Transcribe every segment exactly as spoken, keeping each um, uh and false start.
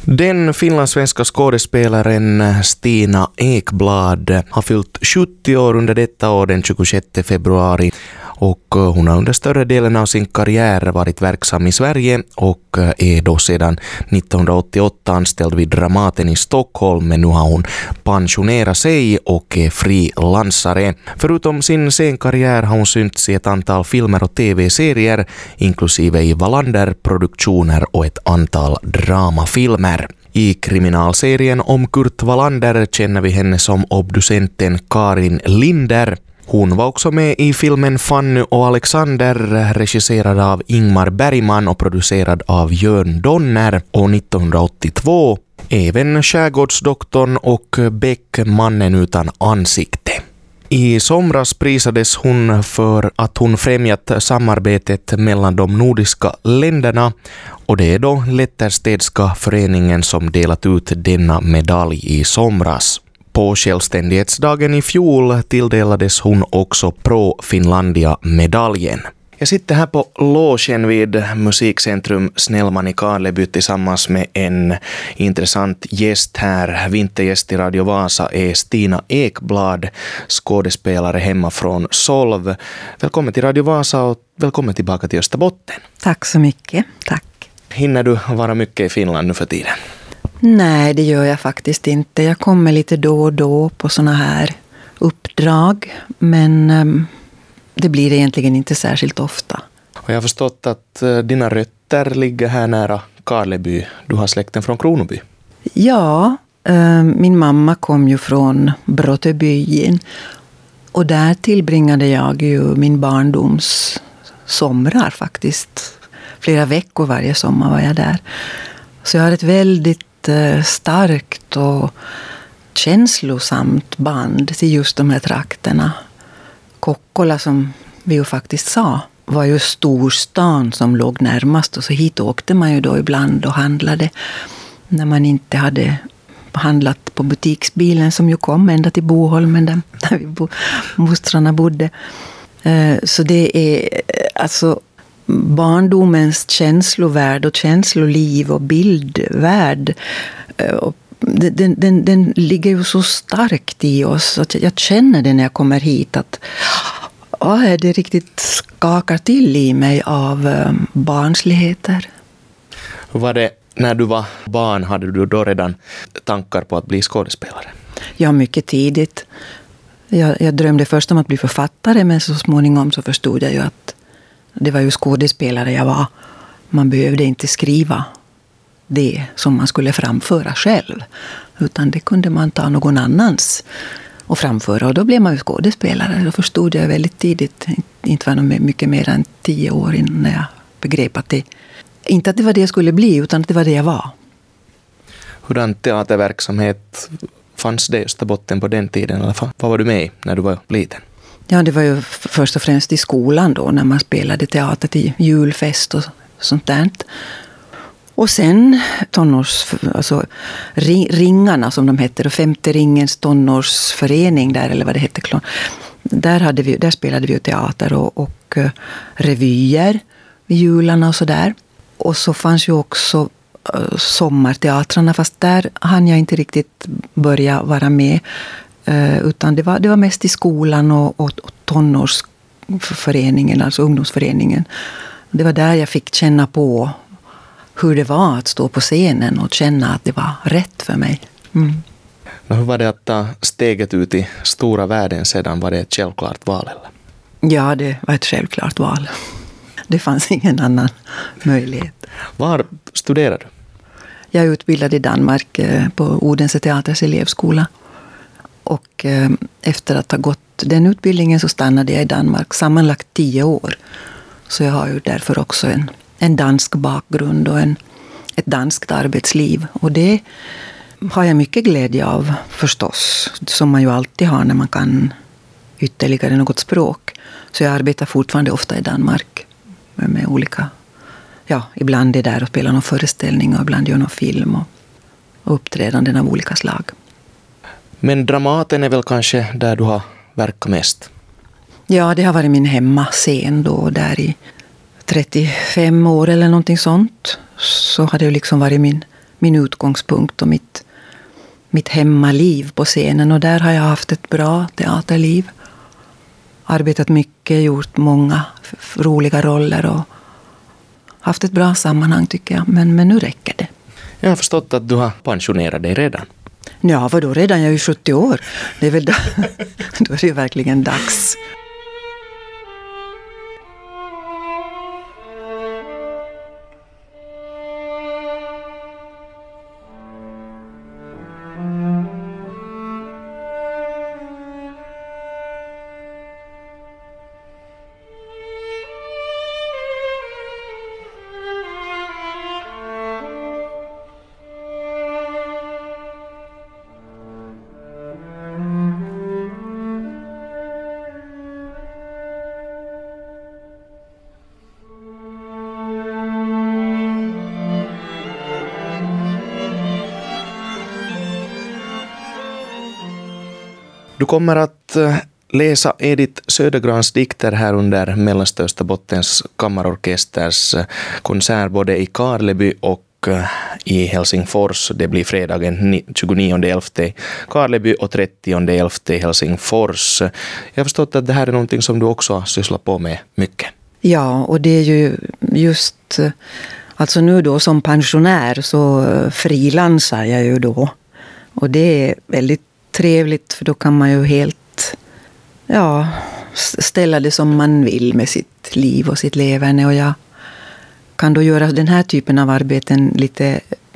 Den finlandssvenska skådespelaren Stina Ekblad har fyllt sjuttio år under detta år den tjugosjätte februari och hon har under större delen av sin karriär varit verksam i Sverige och är då sedan nittonhundraåttioåtta anställd vid Dramaten i Stockholm, men nu har hon pensionerat sig och är frilansare. Förutom sin scenkarriär har hon synts i ett antal filmer och tv-serier, inklusive i Wallander-produktioner och ett antal dramafilmer. I kriminalserien om Kurt Wallander känner vi henne som obducenten Karin Linder. Hon var också med i filmen Fanny och Alexander, regisserad av Ingmar Bergman och producerad av Jörn Donner, och nittonhundraåttiotvå även Skärgårdsdoktorn och Beck, mannen utan ansikte. I somras prisades hon för att hon främjat samarbetet mellan de nordiska länderna, och det är då Letterstedska föreningen som delat ut denna medalj i somras. På självständighetsdagen i fjol tilldelades hon också Pro Finlandia-medaljen. Jag sitter här på logen vid Musikcentrum Snellman i Karleby tillsammans med en intressant gäst här. Vintergäst i Radio Vasa är Stina Ekblad, skådespelare hemma från Solv. Välkommen till Radio Vasa och välkommen tillbaka till Österbotten. Tack så mycket, tack. Hinner du vara mycket i Finland nu för tiden? Nej, det gör jag faktiskt inte. Jag kommer lite då och då på såna här uppdrag, men um, det blir egentligen inte särskilt ofta. Och jag har förstått att uh, dina rötter ligger här nära Karleby. Du har släkten från Kronoby. Ja, uh, min mamma kom ju från Brottebyen, och där tillbringade jag ju min barndoms somrar faktiskt. Flera veckor varje sommar var jag där. Så jag har ett väldigt starkt och känslosamt band till just de här trakterna. Kokkola, som vi ju faktiskt sa, var ju storstan som låg närmast, och så hit åkte man ju då ibland och handlade när man inte hade handlat på butiksbilen som ju kom ända till Boholmen där, där vi bo, mostrarna bodde. Så det är alltså barndomens känslovärld och känsloliv och bildvärld, den, den, den ligger ju så starkt i oss att jag känner det när jag kommer hit, att ja, det riktigt skakar till i mig av barnsligheter. Hur var det när du var barn? Hade du då redan tankar på att bli skådespelare? Ja, mycket tidigt. Jag, jag drömde först om att bli författare, men så småningom så förstod jag ju att det var ju skådespelare jag var. Man behövde inte skriva det som man skulle framföra själv, utan det kunde man ta någon annans och framföra, och då blev man ju skådespelare. Då förstod jag väldigt tidigt, inte var det mycket mer än tio år innan jag begrep att det, inte att det var det jag skulle bli, utan att det var det jag var. Hurdan teaterverksamhet fanns det i Österbotten på den tiden? Eller vad var du med i när du var liten? Ja, det var ju först och främst i skolan då, när man spelade teater till julfest och sånt där. Och sen tonårs, alltså ringarna som de heter, och femte ringens tonårsförening där, eller vad det hette. Där, hade vi, där spelade vi ju teater och, och revyer vid jularna och sådär. Och så fanns ju också uh, sommarteatrarna, fast där hann jag inte riktigt börja vara med. Uh, utan det var, det var mest i skolan och, och, och tonårsföreningen, alltså ungdomsföreningen. Det var där jag fick känna på hur det var att stå på scenen och känna att det var rätt för mig. Mm. Men hur var det att ta steget ut i stora världen sedan? Var det ett självklart val? Eller? Ja, det var ett självklart val. Det fanns ingen annan möjlighet. Var studerade du? Jag är utbildad i Danmark på Odense Teaters elevskola. Och efter att ha gått den utbildningen så stannade jag i Danmark sammanlagt tio år. Så jag har ju därför också en, en dansk bakgrund och en, ett danskt arbetsliv. Och det har jag mycket glädje av förstås. Som man ju alltid har när man kan ytterligare något språk. Så jag arbetar fortfarande ofta i Danmark med olika, ja, ibland är där och spelar någon föreställning och ibland gör någon film och, och uppträdanden av olika slag. Men Dramaten är väl kanske där du har verkat mest? Ja, det har varit min hemmascen då, där i trettiofem år eller någonting sånt. Så har det ju liksom varit min, min utgångspunkt och mitt, mitt hemmaliv på scenen. Och där har jag haft ett bra teaterliv. Arbetat mycket, gjort många f- roliga roller och haft ett bra sammanhang tycker jag. Men, men nu räcker det. Jag har förstått att du har pensionerat dig redan. Ja, vadå redan? Jag är ju sjuttio år. Det är väl då, då är det ju verkligen dags. Du kommer att läsa Edith Södergrans dikter här under Mellersta Österbottens kammarorkesters konsert både i Karleby och i Helsingfors. Det blir fredagen tjugonionde elfte i Karleby och trettionde elfte i Helsingfors. Jag har förstått att det här är någonting som du också har sysslat på med mycket. Ja, och det är ju just, alltså nu då som pensionär så frilansar jag ju då. Och det är väldigt trevligt för då kan man ju helt ja, ställa det som man vill med sitt liv och sitt leverne. Och jag kan då göra den här typen av arbeten lite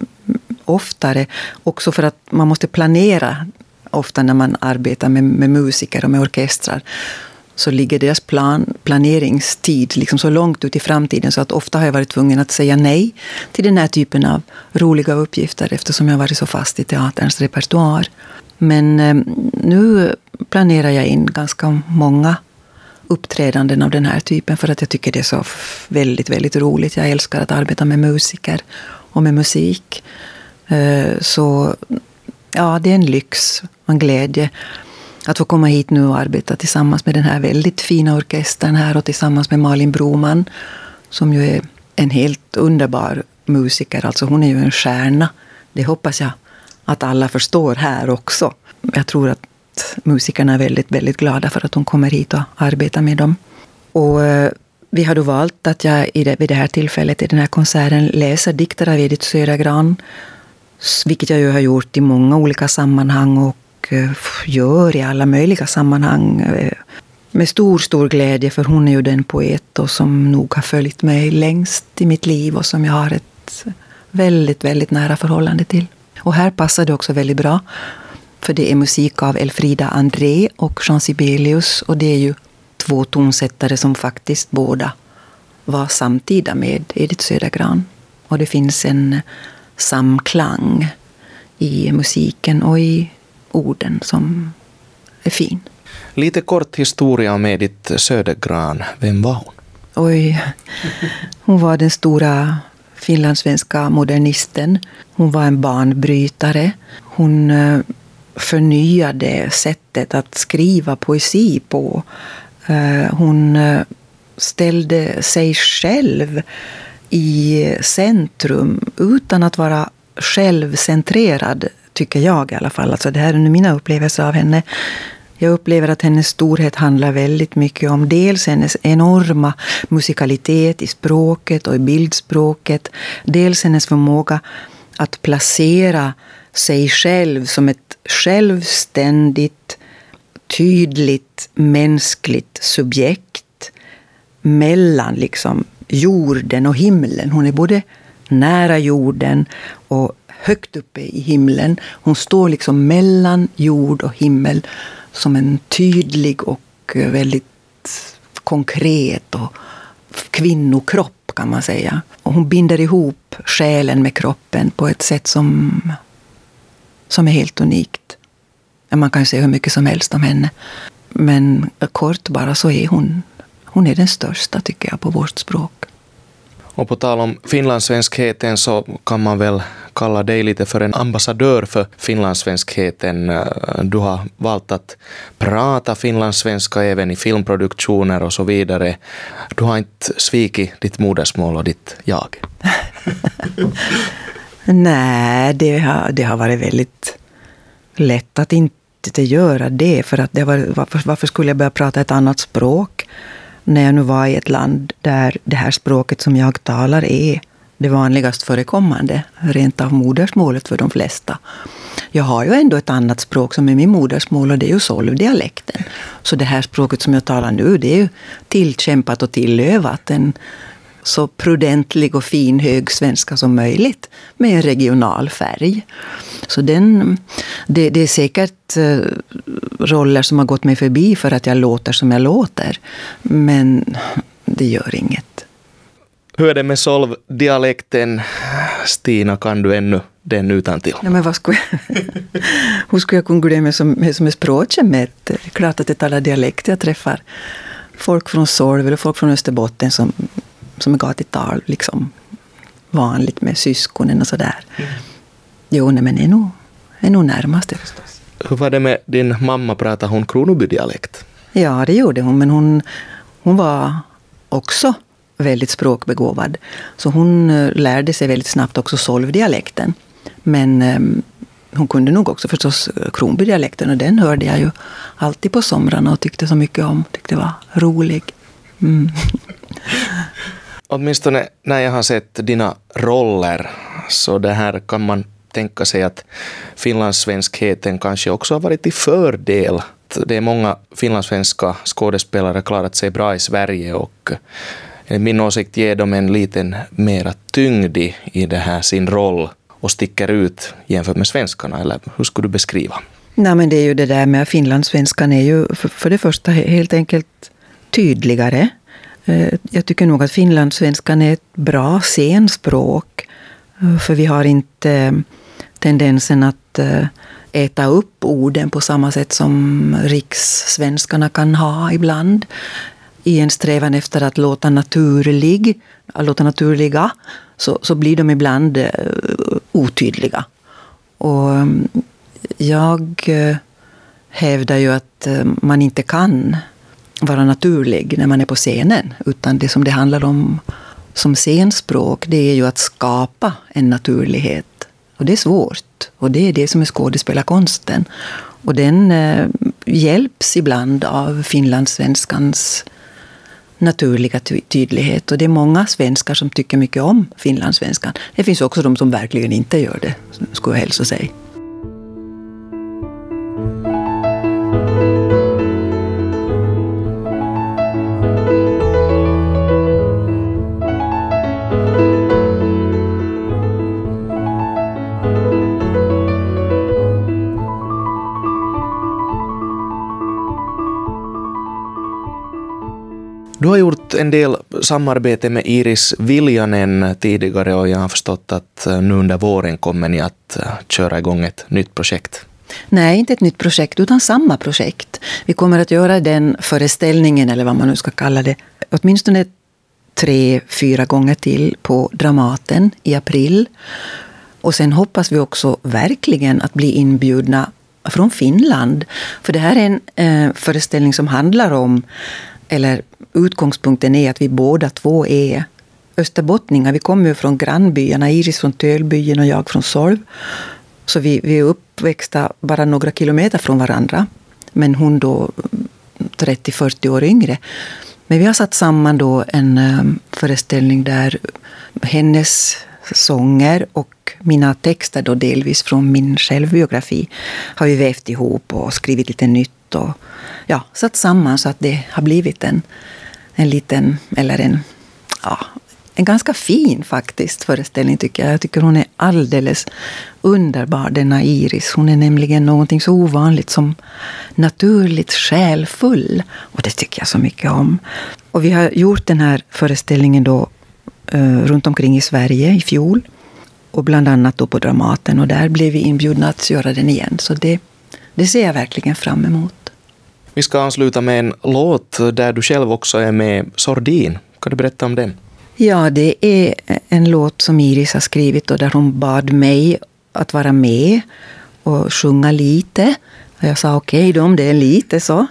oftare. Också för att man måste planera ofta när man arbetar med, med musiker och med orkestrar. Så ligger deras plan, planeringstid liksom så långt ut i framtiden så att ofta har jag varit tvungen att säga nej till den här typen av roliga uppgifter eftersom jag varit så fast i teaterns repertoar. Men eh, nu planerar jag in ganska många uppträdanden av den här typen för att jag tycker det är så väldigt, väldigt roligt. Jag älskar att arbeta med musiker och med musik. Eh, så ja, det är en lyx och en glädje att få komma hit nu och arbeta tillsammans med den här väldigt fina orkestern här och tillsammans med Malin Broman som ju är en helt underbar musiker. Alltså hon är ju en stjärna. Det hoppas jag att alla förstår här också. Jag tror att musikerna är väldigt, väldigt glada för att hon kommer hit och arbetar med dem. Och eh, vi har då valt att jag i det, vid det här tillfället i den här konserten läser dikter av Edith Södergran. Vilket jag ju har gjort i många olika sammanhang och eh, gör i alla möjliga sammanhang. Eh, med stor, stor glädje för hon är ju den poet och som nog har följt mig längst i mitt liv och som jag har ett väldigt, väldigt nära förhållande till. Och här passar det också väldigt bra. För det är musik av Elfrida André och Jean Sibelius. Och det är ju två tonsättare som faktiskt båda var samtida med Edith Södergran. Och det finns en samklang i musiken och i orden som är fin. Lite kort historia om Edith Södergran. Vem var hon? Oj, hon var den stora finlandssvenska modernisten. Hon var en banbrytare. Hon förnyade sättet att skriva poesi på. Hon ställde sig själv i centrum utan att vara självcentrerad, tycker jag i alla fall. Alltså det här är mina upplevelser av henne. Jag upplever att hennes storhet handlar väldigt mycket om dels hennes enorma musikalitet i språket och i bildspråket. Dels hennes förmåga att placera sig själv som ett självständigt, tydligt, mänskligt subjekt mellan liksom jorden och himlen. Hon är både nära jorden och högt uppe i himlen. Hon står liksom mellan jord och himmel som en tydlig och väldigt konkret och kvinnokropp kan man säga. Och hon binder ihop själen med kroppen på ett sätt som, som är helt unikt. Man kan ju säga hur mycket som helst om henne. Men kort bara så är hon, hon är den största tycker jag på vårt språk. Och på tal om finlandssvenskheten så kan man väl kalla dig lite för en ambassadör för finlandssvenskheten. Du har valt att prata finlandssvenska även i filmproduktioner och så vidare. Du har inte svikit ditt modersmål och ditt jag. Nej, det har, det har varit väldigt lätt att inte göra det. För att det var, varför, varför skulle jag börja prata ett annat språk när jag nu var i ett land där det här språket som jag talar är det vanligast förekommande, rent av modersmålet för de flesta. Jag har ju ändå ett annat språk som är min modersmål, och det är ju solvdialekten. Så det här språket som jag talar nu, det är ju tillkämpat och tillövat, en så prudentlig och fin hög svenska som möjligt med en regional färg. Så den, det, det är säkert eh, roller som har gått mig förbi för att jag låter som jag låter. Men det gör inget. Hur är det med solvdialekten? Stina, kan du ännu den utan till? Ja, men vad skulle jag, hur skulle jag kunna gå det med som, som är språket med? Det är klart att det talar dialekt. Jag träffar folk från Solv eller folk från Österbotten som, som är gatital, liksom vanligt med syskonen och sådär. Mm. Jo, nej, men är nog, är nog närmast det förstås. Hur var det med din mamma? Pratade hon Kronoby-dialekt? Ja, det gjorde hon, men hon, hon var också väldigt språkbegåvad. Så hon lärde sig väldigt snabbt också solvdialekten. Men um, hon kunde nog också förstås Kronbydialekten, och den hörde jag ju alltid på somrarna och tyckte så mycket om. Tyckte det var rolig. Mm. Åtminstone när jag har sett dina roller, så det här kan man tänka sig att finlandssvenskheten kanske också har varit till fördel. Det är många finlandssvenska skådespelare klarat sig bra i Sverige, och enligt min åsikt ger dem en liten mera tyngd i det här sin roll och sticker ut jämfört med svenskarna, eller hur skulle du beskriva? Nej, men det är ju det där med att finlandssvenskan är ju för, för det första helt enkelt tydligare. Jag tycker nog att finlandssvenskan är ett bra scenspråk, för vi har inte tendensen att äta upp orden på samma sätt som rikssvenskarna kan ha ibland. I en strävan efter att låta naturlig, att låta naturliga, så, så blir de ibland uh, otydliga. Och um, jag uh, hävdar ju att uh, man inte kan vara naturlig när man är på scenen, utan det som det handlar om som scenspråk, det är ju att skapa en naturlighet. Och det är svårt, och det är det som är skådespelarkonsten. Och den uh, hjälps ibland av finlandssvenskans naturliga ty- tydlighet. Och det är många svenskar som tycker mycket om finlandssvenskan. Det finns också de som verkligen inte gör det, skulle jag hälsa säga. Du har gjort en del samarbete med Iris Viljanen tidigare, och jag har förstått att nu under våren kommer ni att köra igång ett nytt projekt. Nej, inte ett nytt projekt utan samma projekt. Vi kommer att göra den föreställningen, eller vad man nu ska kalla det, åtminstone tre, fyra gånger till på Dramaten i april. Och sen hoppas vi också verkligen att bli inbjudna från Finland. För det här är en eh, föreställning som handlar om, eller utgångspunkten är att vi båda två är österbottningar. Vi kommer ju från grannbyarna, Iris från Tölbyen och jag från Solv. Så vi, vi är uppväxta bara några kilometer från varandra. Men hon då trettio till fyrtio år yngre. Men vi har satt samman då en um, föreställning där hennes sånger och mina texter då delvis från min självbiografi har vi vävt ihop och skrivit lite nytt och ja, satt samman så att det har blivit en, en liten, eller en, ja, en ganska fin faktiskt föreställning tycker jag. Jag tycker hon är alldeles underbar, denna Iris. Hon är nämligen någonting så ovanligt som naturligt själfull. Och det tycker jag så mycket om. Och vi har gjort den här föreställningen då eh, runt omkring i Sverige i fjol. Och bland annat då på Dramaten. Och där blev vi inbjudna att göra den igen. Så det, det ser jag verkligen fram emot. Vi ska avsluta med en låt där du själv också är med, Sordin. Kan du berätta om den? Ja, det är en låt som Iris har skrivit och där hon bad mig att vara med och sjunga lite. Och jag sa okej okay, då, om det är lite så.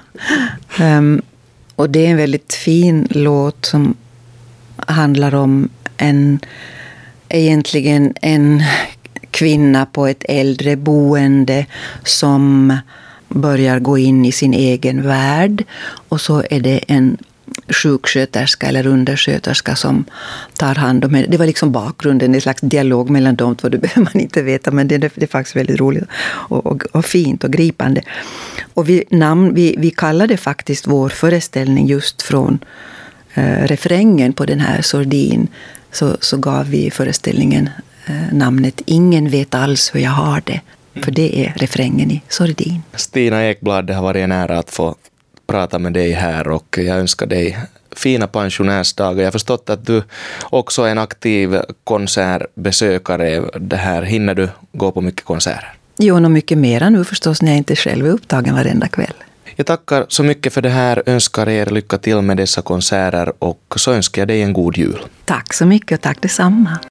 Um, och det är en väldigt fin låt som handlar om en, egentligen en kvinna på ett äldreboende som börjar gå in i sin egen värld. Och så är det en sjuksköterska eller undersköterska som tar hand om henne. Det var liksom bakgrunden, en slags dialog mellan de två. Det behöver man inte veta, men det är, det är faktiskt väldigt roligt och, och, och fint och gripande. Och vi, namn, vi, vi kallade faktiskt vår föreställning just från eh, refrängen på den här Sordin. Så, så gav vi föreställningen eh, namnet Ingen vet alls hur jag har det. För det är refrängen i Sordin. Stina Ekblad, det har varit en ära att få prata med dig här och jag önskar dig fina pensionärsdagar. Jag har förstått att du också är en aktiv konsertbesökare. Det här, hinner du gå på mycket konserter? Jo, och mycket mera nu förstås när jag inte själv är upptagen varenda kväll. Jag tackar så mycket för det här, önskar er lycka till med dessa konserter och så önskar jag dig en god jul. Tack så mycket och tack detsamma.